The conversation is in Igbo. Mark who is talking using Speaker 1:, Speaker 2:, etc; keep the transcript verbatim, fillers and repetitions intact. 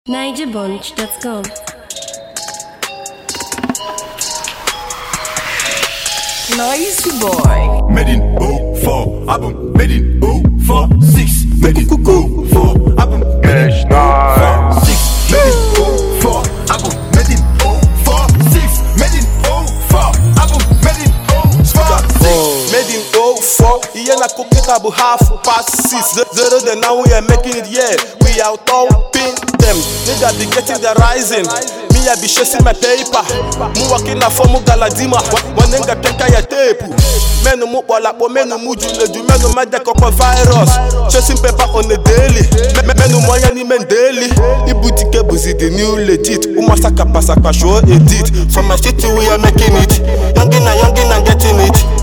Speaker 1: niger bunch dot com.
Speaker 2: Noisy boy.
Speaker 3: Made in oh four, album made in oh four six. Made in oh four, album made in oh four six. Made in oh four, album made in oh four six. Made in oh four, album made in oh four six.
Speaker 4: Made in oh four, yeah na cookable half past six. Zero then now we are making it, yeah. We out topping them. Nigga be getting the rising. Me I be chasing my paper. Mu walking na formu galadima. One nigga teka ya tape. Menu mu bola po menu mu jule ju menu ma deko po virus. Chasing paper on the daily. Menu moya ni men daily. Ibutike buzi the new legit. Umasaka pasaka show edit. From my city we are making it. Youngin and youngin and getting it.